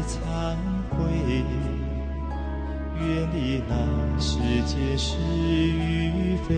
忏悔，远离那世界是与非。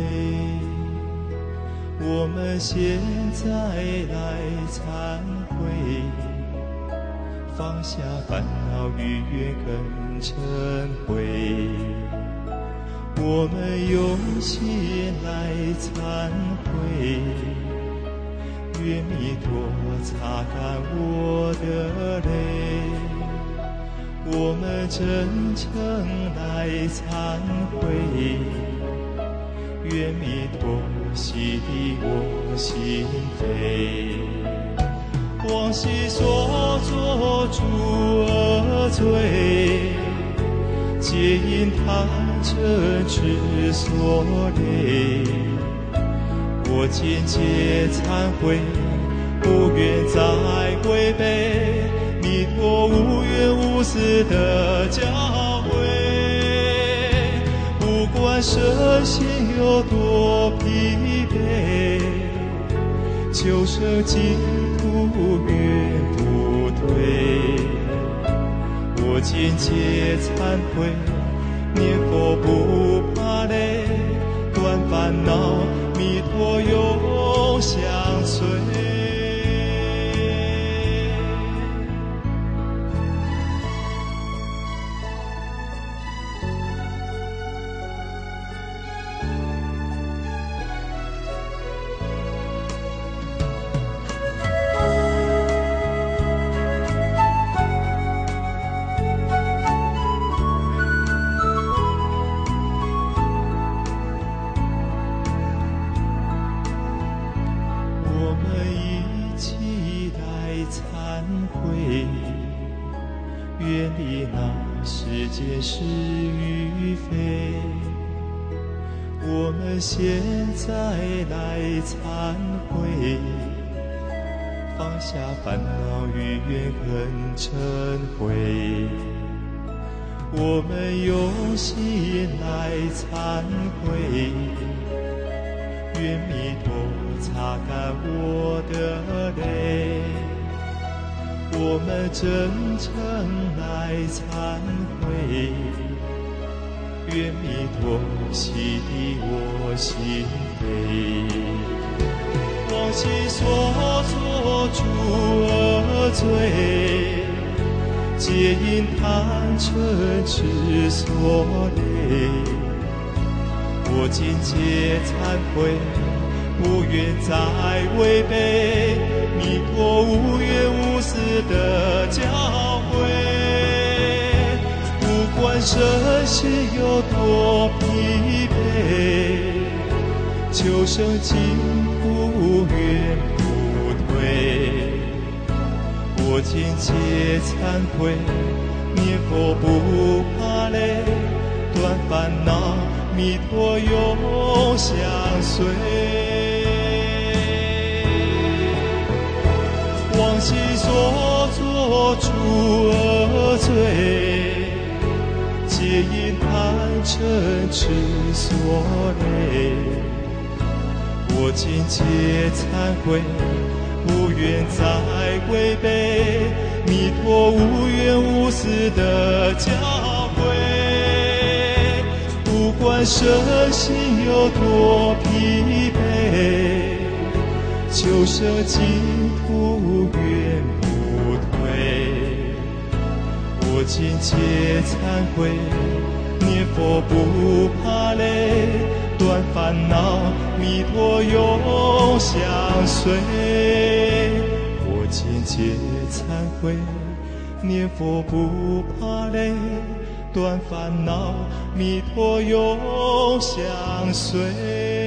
我们现在来忏悔，放下烦恼与怨恨嗔恚。我们用心来忏悔，愿弥陀擦干我的泪。我们真诚来忏悔，愿弥陀洗涤我心扉。往昔所作诸恶罪，皆因贪嗔痴所累。我今皆忏悔，不愿再违背弥陀无怨无私的教诲。不管身心有多疲惫，求生净土永不退。我今皆忏悔，念佛不怕累，断烦恼，弥陀永相随。远离那世界是与非。我们现在来忏悔，放下烦恼与怨恨嗔恚。我们用心来忏悔，愿弥陀擦干我的泪。我们真诚来忏悔，愿弥陀洗涤我心扉。往昔所作诸恶罪，皆因贪嗔痴所累。我今皆忏悔，不愿再违背弥陀无怨无私的教诲。不管身心有多疲惫，求生净土永不退。我今皆忏悔，念佛不怕累，断烦恼，弥陀永相随。往昔所作诸恶罪，皆因贪嗔痴所累。我今皆忏悔，不愿再违背弥陀无怨无私的教诲。不管身心有多疲惫，求生净土永不退。我今皆忏悔，念佛不怕累，断烦恼，弥陀永相随。我今皆忏悔，念佛不怕累，断烦恼，弥陀永相随。